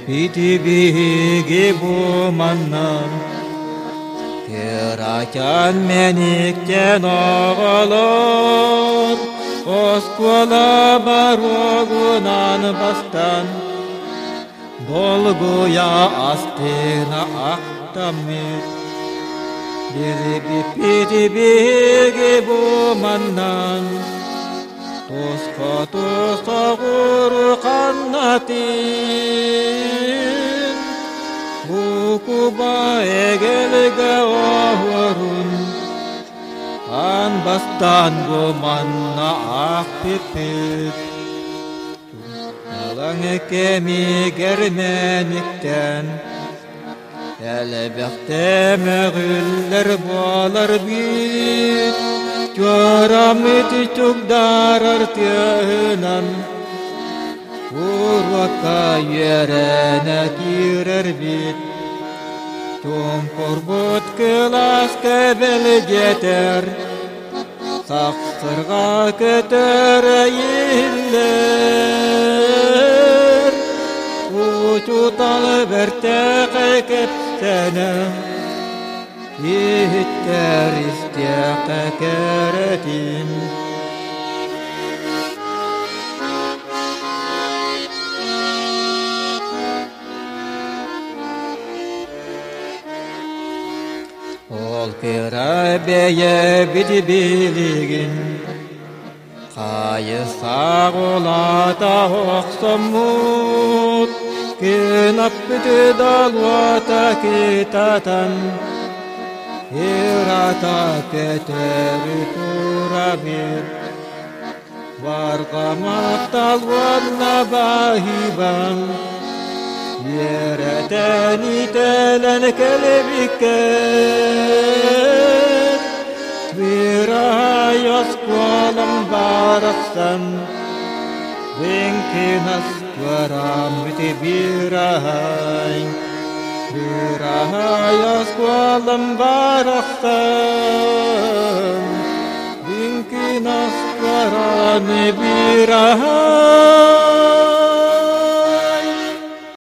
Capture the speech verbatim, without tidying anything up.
Bitibigi bu mannan Kirakan menikten ağalır Oskola barogunan bastan Dolguya astına aktamir Biri bitibigi bu mannan Toska toska guru kannatin Bukuba egelga ahurun An bastan gomanna akpipit Alang kemi germenikten Elbette meğüller bolar bit Göramit çok darar tiyahınan Urvaka yerine girer bit Tüm korbut kılas kebel geter Saksırga keter yiller Uçutal bertek kepsene Yiğitler istiyaka keretin Ol kirabeye bidibiligin Kayısa olata hoksomut Kinap bidi dalvata kitatan Hirata keteri turabir Vargamak talvanna bahiban Yereten itelen kelebiker Virayas kualam baraksan Vinkinas varamiti birahay Virayas kualam baraksan Vinkinas varami birahay